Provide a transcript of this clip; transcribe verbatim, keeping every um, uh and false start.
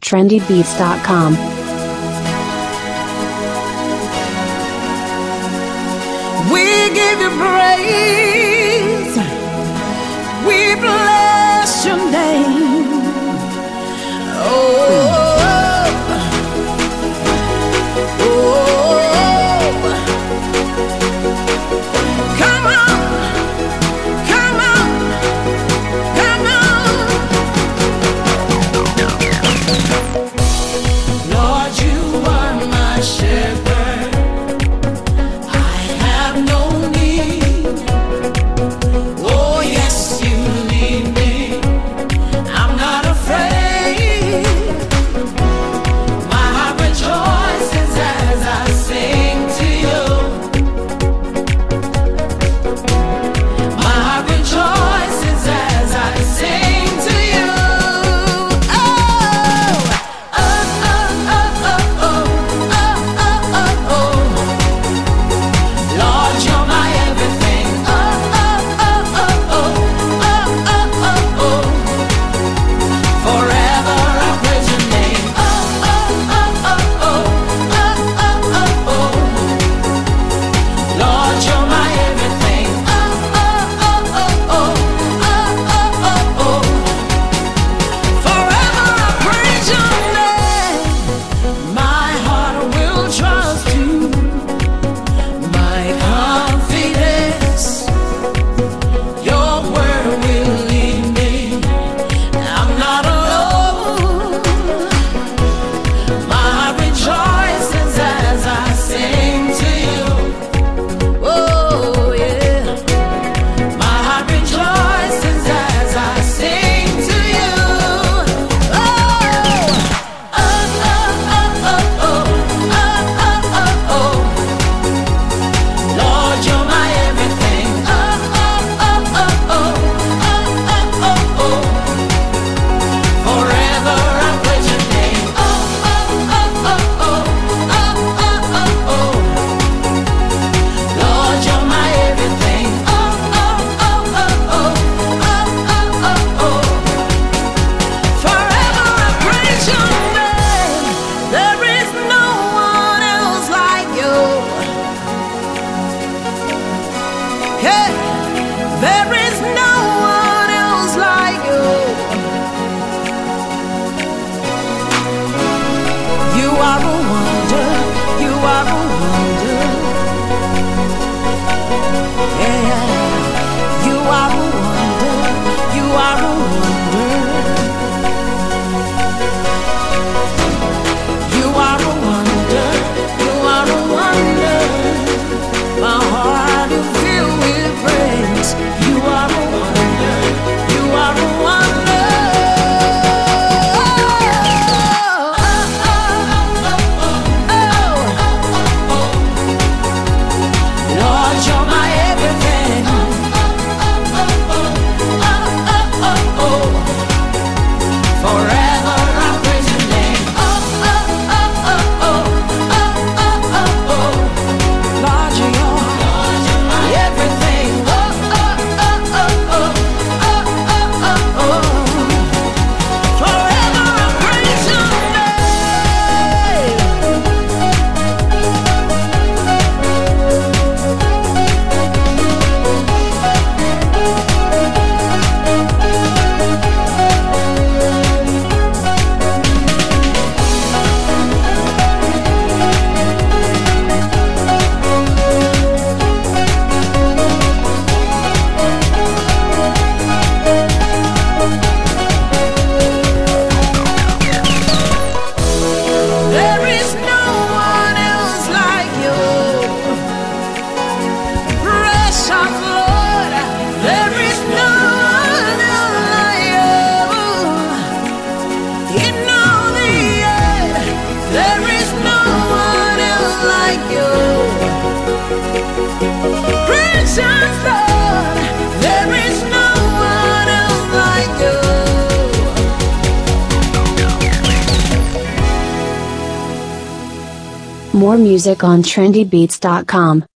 trendy beats dot com. We give you praise, we bless your name. Oh, oh, come on, come on, come on. Lord, you are my shepherd. Oh yes, you lead me. I'm not afraid. My heart rejoices as I sing to you. My heart rejoices as I sing to you. Oh, oh, oh, oh, oh, oh, oh, oh, oh. Lord, you're my everything. More music on trendy beats dot com.